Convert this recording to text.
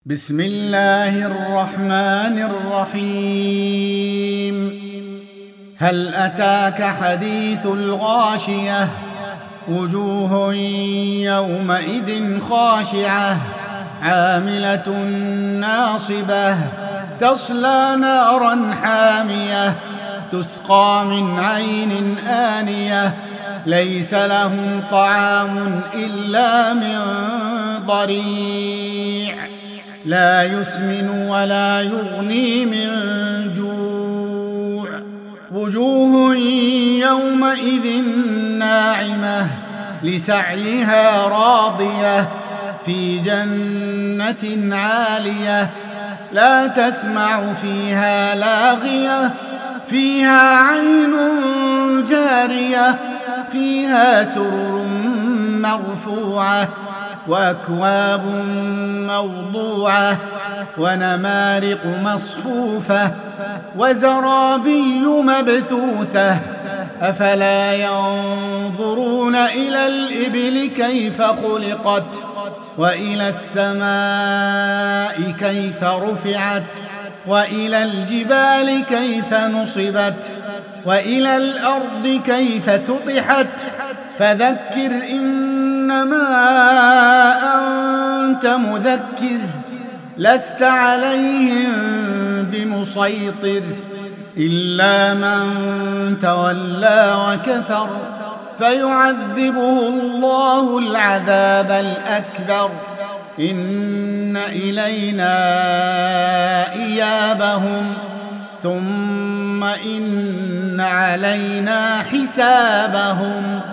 بسم الله الرحمن الرحيم. هل أتاك حديث الغاشية؟ وجوه يومئذ خاشعة عاملة ناصبة تصلى نارا حامية تسقى من عين آنية ليس لهم طعام إلا من ضريع لا يسمن ولا يغني من جوع. وجوه يومئذ ناعمة لسعيها راضية في جنة عالية لا تسمع فيها لاغية فيها عين جارية فيها سرر مرفوعة وأكواب موضوعة ونمارق مصفوفة وزرابي مبثوثة أفلا ينظرون إلى الإبل كيف خلقت وإلى السماء كيف رفعت وإلى الجبال كيف نصبت وإلى الأرض كيف سطحت فذكر إنما أنت مذكر لست عليهم بمسيطر إلا من تولى وكفر فيعذبه الله العذاب الأكبر إن إلينا إيابهم ثم إن علينا حسابهم.